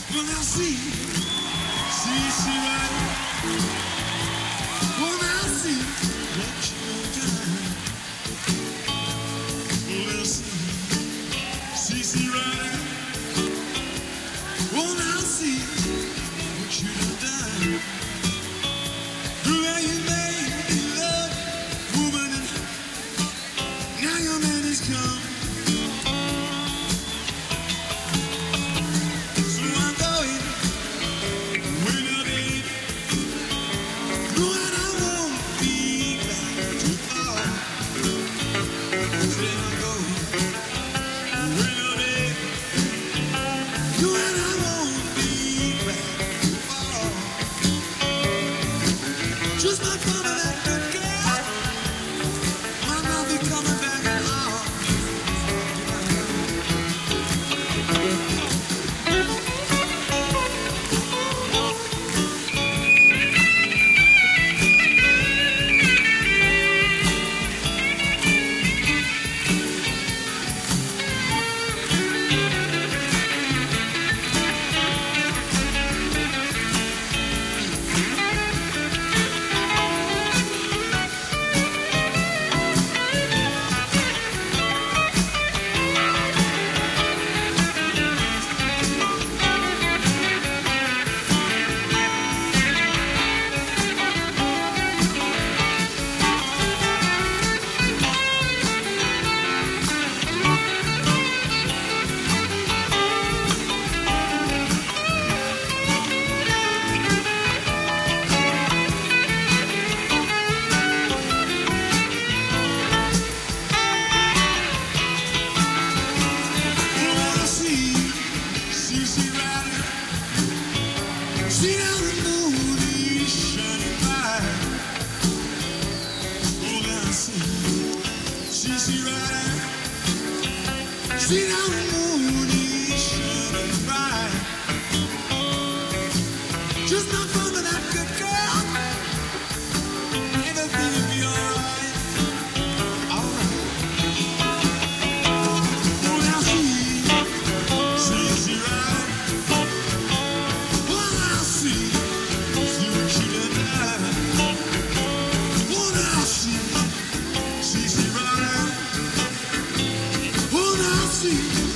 Well, now see right. Well, now see what you done. Well, now see right. Well, now see what you done. Well, you made me love, woman, and now your man has come. Just not coming that good girl. Might not be coming back at all. See how the moon is shining bright. Oh, now see right. See how the moon is shining bright. Just not from that good girl. Everything will be alright. Alright. Oh, now see right. See what you done. Oh, now see right. Oh, now see.